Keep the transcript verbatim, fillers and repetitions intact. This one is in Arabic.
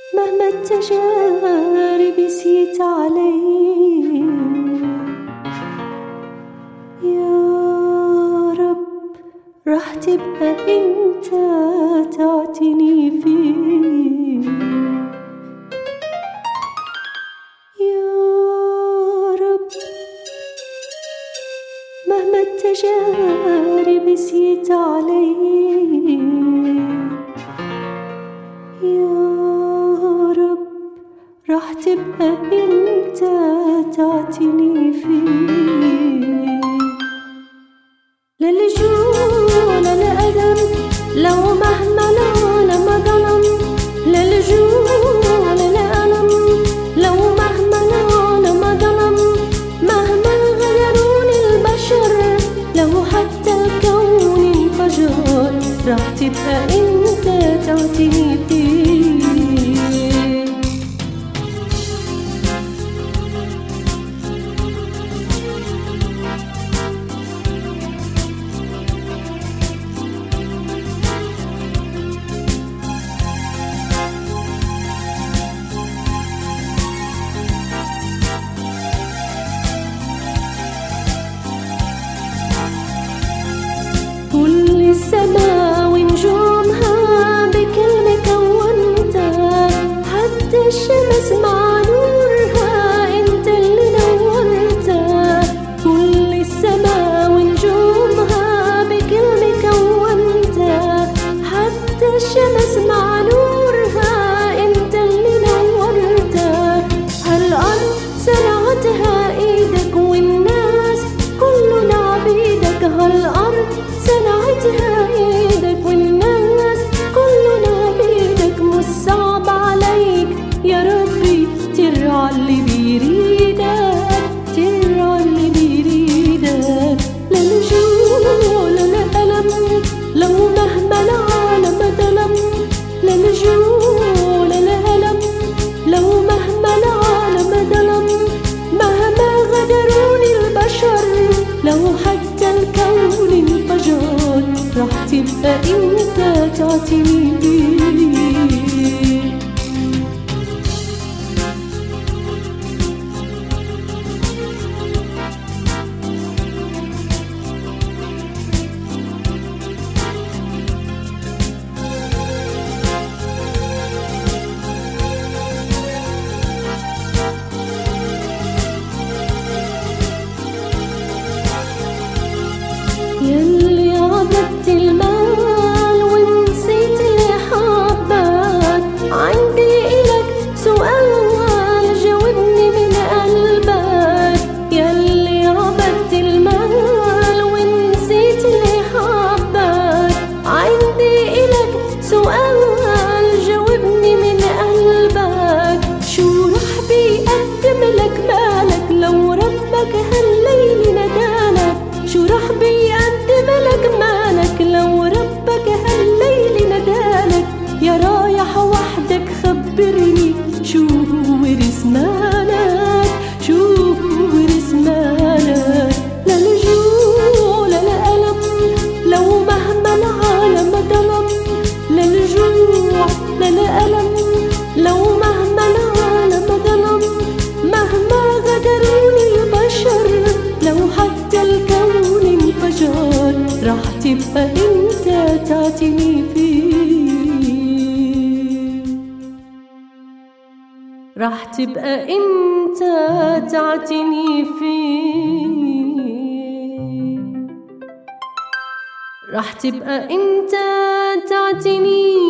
مهما التجارب سيت علي يا رب راح تبقى انت تعتني فيه يا رب. مهما التجارب سيت علي يا رب راح تبقى انت تعتني فيه. لا لجوع لا لألم لو مهما العالم ظلم، لا لجوع لا لألم لو مهما العالم ظلم، مهما غيروني البشر لو حتى الكون انفجر راح تبقى انت تعتني فيه. كل السماء ونجومها بكلمة كونتها، حتى الشمس مع نورها انت اللي نورتها. كل السماء ونجومها بكلمة كونتها، حتى الشمس مع نورها انت اللي نورتها. هالأرض صنعتها ايدك والناس كلنا عبيدك، هالأرض صنعتها ايدك والناس كلنا بيدك. مش صعب عليك يا ربي ترعى اللي بيريدك، ترعى اللي بيريدك. لا لجوع لا لألم لو مهما العالم ظلم، لا لجوع لا لألم لو مهما العالم ظلم، مهما غدروني البشر لو حتى الكون انفجر راح تبقى انت تعتني بيه. يلي عبدت المال ونسيت اللي حبك، عندي إلك سؤال جاوبني من قلبك. يلي عبدت المال ونسيت اللي حبك، عندي إلك سؤال جاوبني من قلبك. شو رح بيقدم لك مالك لو ربك هالليل ندالك؟ شو رح بيقدم لك مالك لو ربك هالليل ندالك؟ يا رايح وحدك خبرني شو هو رسمالك، شو هو رسمالك. لا لجوع لا لألم لو مهما العالم ظلم، لا لجوع لا لألم لو مهما العالم ظلم، مهما غدروني البشر لو حتى الكون انفجر راح تبقى انت تعتني فيه. راح تبقى انت تعتني فيه. راح تبقى انت تعتني